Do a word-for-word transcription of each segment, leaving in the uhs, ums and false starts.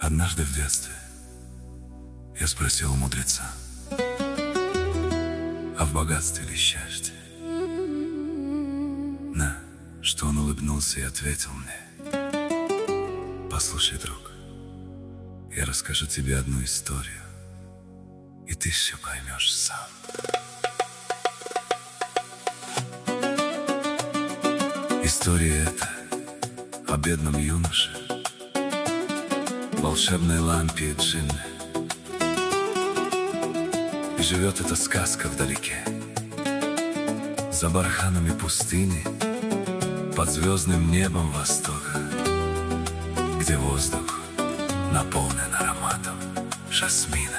Однажды в детстве я спросил у мудреца, а в богатстве ли счастье? На что он улыбнулся и ответил мне: послушай, друг, я расскажу тебе одну историю, и ты все поймешь сам. История эта о бедном юноше, волшебной лампе и джинне. И живет эта сказка вдалеке, за барханами пустыни, под звездным небом востока, где воздух наполнен ароматом жасмина.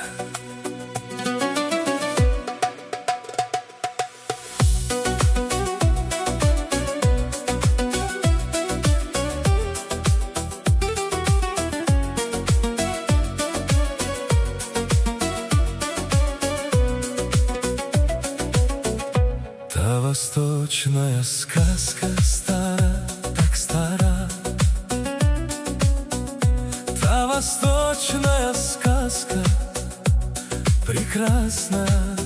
Та восточная сказка стара, так стара. Та восточная сказка прекрасна.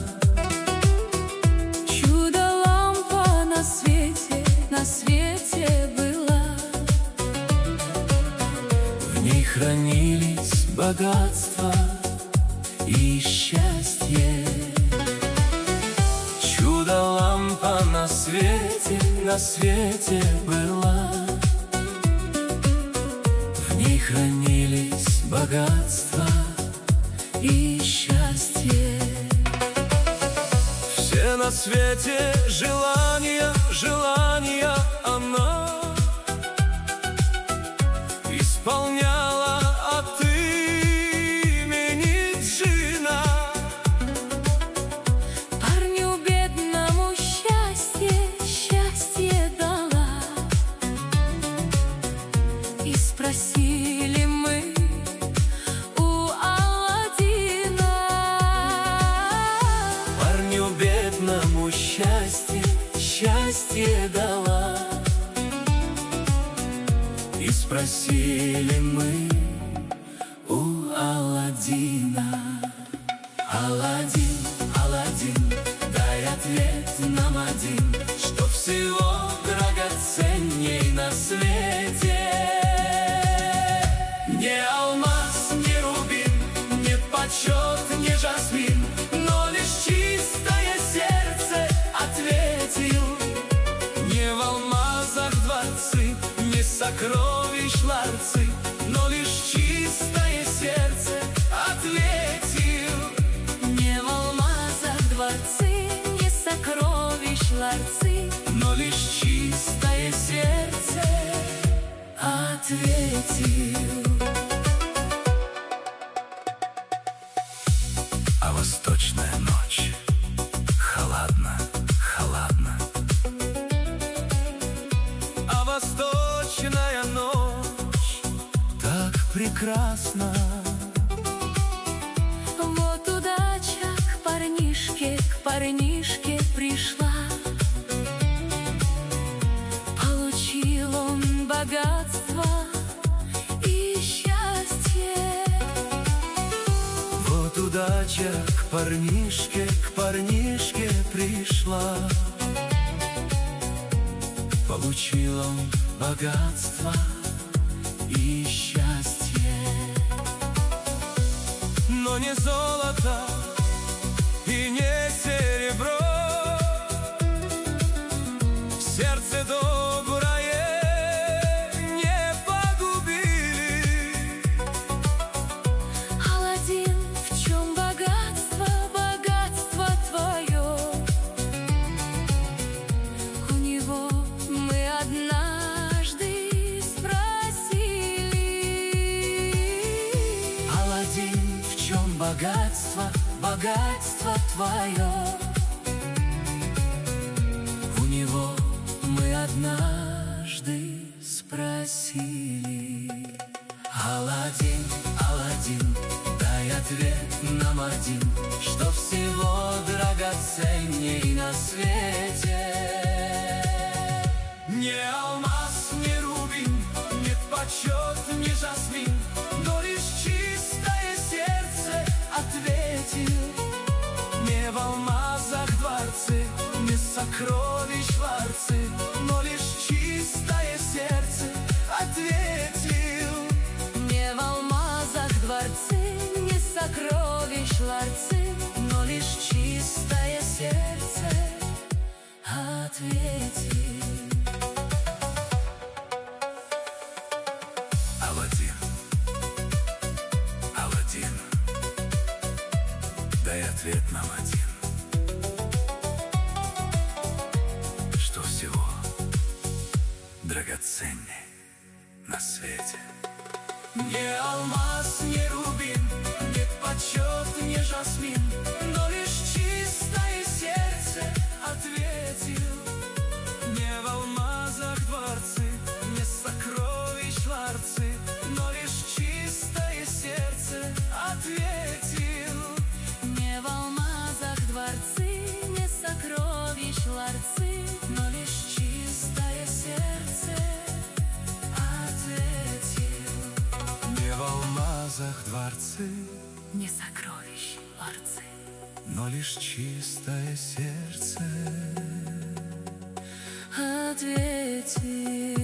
Чудо-лампа на свете, на свете была. В ней хранились богатства и счастье. Чудо-лампа на свете, на свете была. В ней хранились богатства и счастье. Все на свете желания, желания она исполняла от имени джина. Парню бедному счастье, счастье дала. И спросили мы у Аладдина: Парню бедному счастье, счастье дала. И спросили мы у Аладдина: Аладдин, Аладдин, дай ответ нам один, что всего драгоценней на свете. Не алмаз, не рубин, не почет, не жасмин, но лишь чистое сердце ответил. Не в алмазах дворцы, не сокровищ ларцы, но лишь чистое сердце ответил. Не в алмазах дворцы, не сокровищ ларцы, Но лишь чистое сердце ответил. А восточная ночь холодна, холодна. А восточная ночь так прекрасна. Вот удача к парнишке, к парнишке пришла. Получил он богатство и счастье. Вот удача к парнишке, к парнишке пришла. Получил он богатство и счастье. Но не золото и не серебро, сердце доброе не погубили. Аладдин, в чем богатство, богатство твое? У него мы однажды спросили. Аладдин, в чем богатство, богатство твое? У него мы однажды спросили. Аладдин, Аладдин, дай ответ нам один, что всего драгоценней на свете. Не алмаз, не рубин, нет почет, не жасмин, но лишь чистое сокровищ ларцы, но лишь чистое сердце ответил. Не в алмазах дворцы, не сокровищ ларцы, но лишь чистое сердце ответил. Аладдин, Аладдин, дай ответ нам один. Что всего драгоценней на свете? Не алмаз, не рубин, не почет, не жасмин, но лишь чистое сердце ответил. Не в алмазах дворцы, не сокровищ ларцы, но лишь чистое сердце ответил. Не в алмазах дворцы, не сокровищ ларцы, но лишь чистое сердце ответил. Не в алмазах дворцы, Не сокровищ ларцы, но лишь чистое сердце ответил.